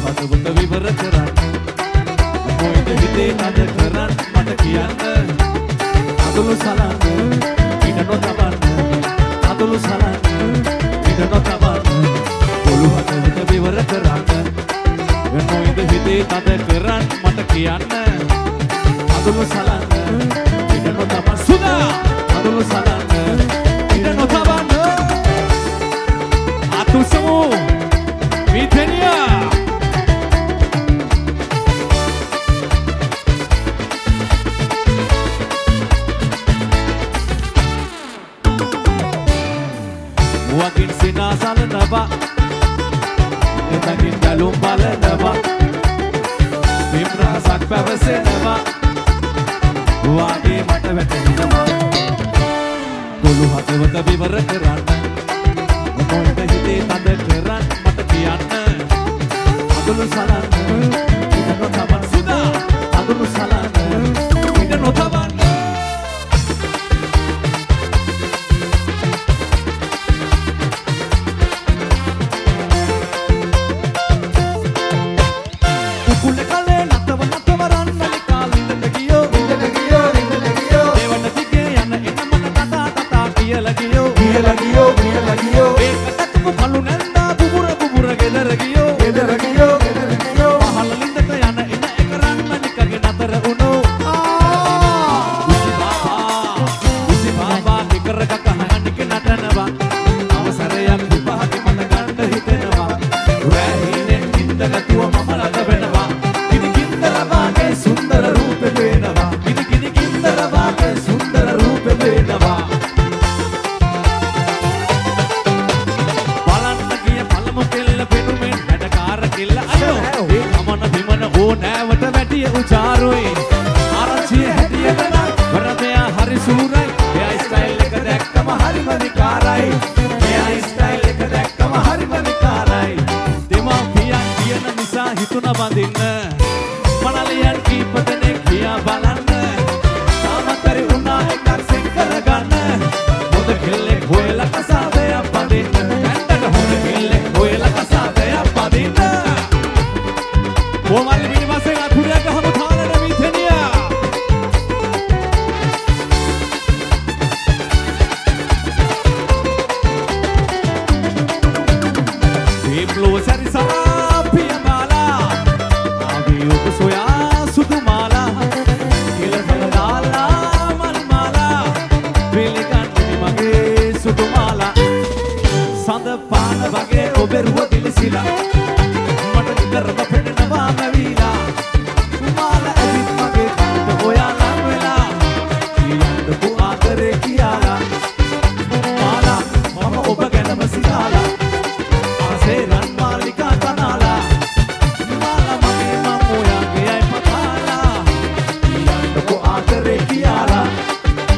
හදවත විවර කරන්න මොයිද හිතේ නද කරන්න මට කියන්න අඳුළු සලන්න ඉඩ නොතබන්න අඳුළු සලන්න ඉඩ නොතබන්න පොළු හදවත විවර කරන්න මොයිද හිතේ නද කරන්න මට කියන්න අඳුළු සලන්න ඉඩ නොතබන්න සුදා අඳුළු සලන්න ඉඩ නොතබන්න අතුසමු මිතෙනියා වකින් සිනාසලනවා එතකින් ගලුම් බලනවා විම්රාසක් පැවසෙනවා වාගේ මට වැටෙනවා ගොළු හදවත විවර කරන්න මොයිද හිතේ තද කරන්න මට කියන්න අඳුළු සලන්න ඉඩ නොතබන්න සුදා අඳුළු සලන්න ඉඩ නොතබන්න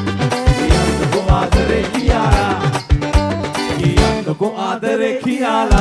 Adere kiala